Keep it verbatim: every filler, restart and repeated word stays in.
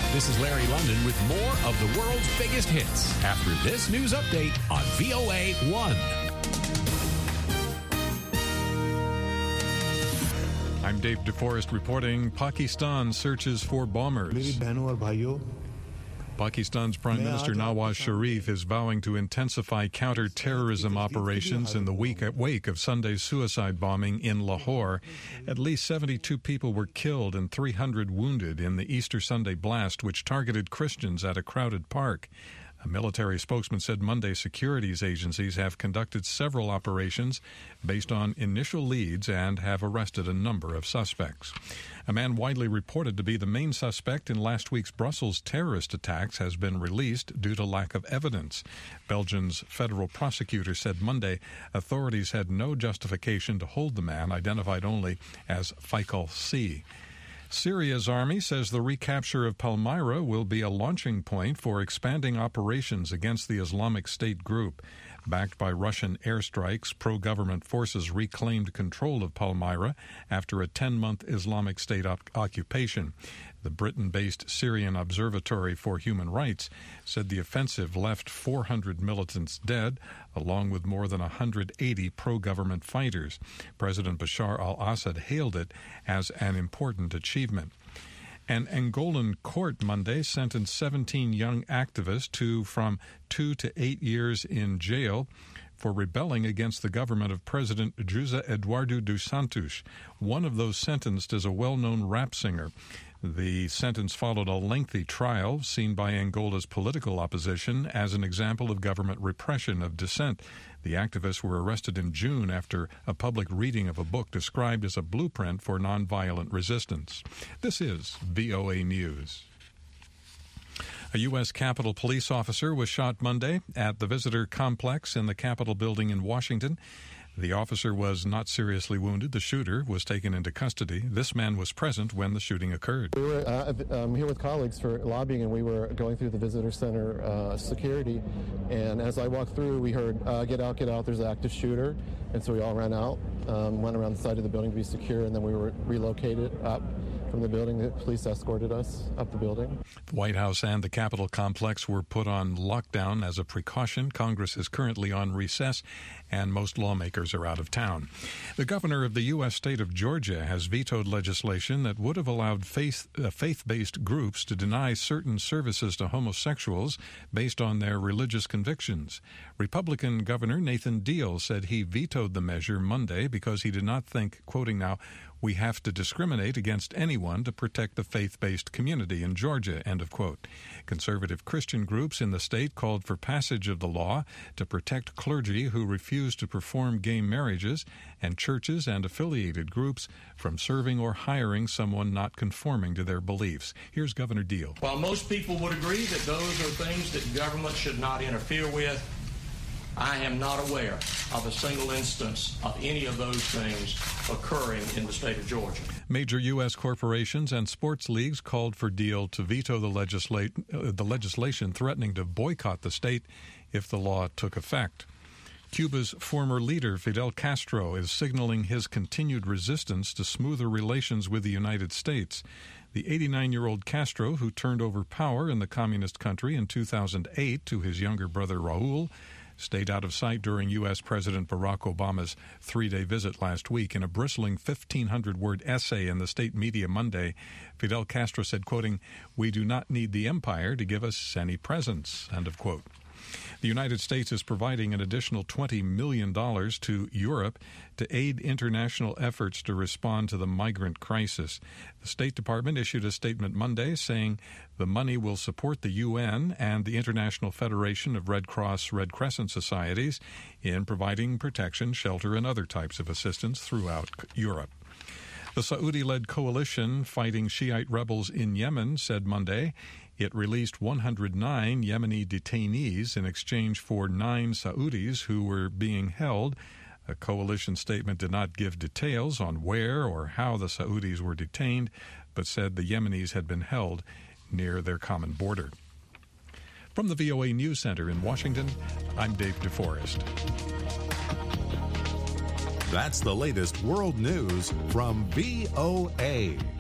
This is Larry London with more of the world's biggest hits after this news update on V O A one. I'm Dave DeForest reporting. Pakistan searches for bombers. Pakistan's Prime Minister Nawaz Sharif is vowing to intensify counter-terrorism operations in the week wake of Sunday's suicide bombing in Lahore. At least seventy-two people were killed and three hundred wounded in the Easter Sunday blast, which targeted Christians at a crowded park. A military spokesman said Monday securities agencies have conducted several operations based on initial leads and have arrested a number of suspects. A man widely reported to be the main suspect in last week's Brussels terrorist attacks has been released due to lack of evidence. Belgium's federal prosecutor said Monday authorities had no justification to hold the man, identified only as Faikal C. Syria's army says the recapture of Palmyra will be a launching point for expanding operations against the Islamic State group. Backed by Russian airstrikes, pro-government forces reclaimed control of Palmyra after a ten-month Islamic State op- occupation. The Britain-based Syrian Observatory for Human Rights said the offensive left four hundred militants dead, along with more than one hundred eighty pro-government fighters. President Bashar al-Assad hailed it as an important achievement. An Angolan court Monday sentenced seventeen young activists to from two to eight years in jail for rebelling against the government of President José Eduardo dos Santos. One of those sentenced is a well-known rap singer. The sentence followed a lengthy trial seen by Angola's political opposition as an example of government repression of dissent. The activists were arrested in June after a public reading of a book described as a blueprint for nonviolent resistance. This is V O A News. A U S Capitol Police officer was shot Monday at the visitor complex in the Capitol building in Washington. The officer was not seriously wounded. The shooter was taken into custody. This man was present when the shooting occurred. We were uh, um, here with colleagues for lobbying, and we were going through the visitor center uh, security. And as I walked through, we heard, uh, get out, get out, there's an active shooter. And so we all ran out, um, went around the side of the building to be secure, and then we were relocated up from the building. The police escorted us up the building. The White House and the Capitol complex were put on lockdown as a precaution. Congress is currently on recess, and most lawmakers are out of town. The governor of the U S state of Georgia has vetoed legislation that would have allowed faith, uh, faith-based groups to deny certain services to homosexuals based on their religious convictions. Republican Governor Nathan Deal said he vetoed the measure Monday because he did not think, quoting now, "We have to discriminate against anyone to protect the faith-based community in Georgia," end of quote. Conservative Christian groups in the state called for passage of the law to protect clergy who refuse to perform gay marriages and churches and affiliated groups from serving or hiring someone not conforming to their beliefs. Here's Governor Deal. While most people would agree that those are things that government should not interfere with, I am not aware of a single instance of any of those things occurring in the state of Georgia. Major U S corporations and sports leagues called for Deal to veto the, legislate, uh, the legislation threatening to boycott the state if the law took effect. Cuba's former leader, Fidel Castro, is signaling his continued resistance to smoother relations with the United States. The eighty-nine-year-old Castro, who turned over power in the communist country in two thousand eight to his younger brother Raul, stayed out of sight during U S. President Barack Obama's three-day visit last week. In a bristling fifteen hundred word essay in the state media Monday, Fidel Castro said, quoting, "We do not need the empire to give us any presents," end of quote. The United States is providing an additional twenty million dollars to Europe to aid international efforts to respond to the migrant crisis. The State Department issued a statement Monday saying the money will support the U N and the International Federation of Red Cross Red Crescent Societies in providing protection, shelter, and other types of assistance throughout Europe. The Saudi-led coalition fighting Shiite rebels in Yemen said Monday it released one hundred nine Yemeni detainees in exchange for nine Saudis who were being held. A coalition statement did not give details on where or how the Saudis were detained, but said the Yemenis had been held near their common border. From the V O A News Center in Washington, I'm Dave DeForest. That's the latest world news from V O A.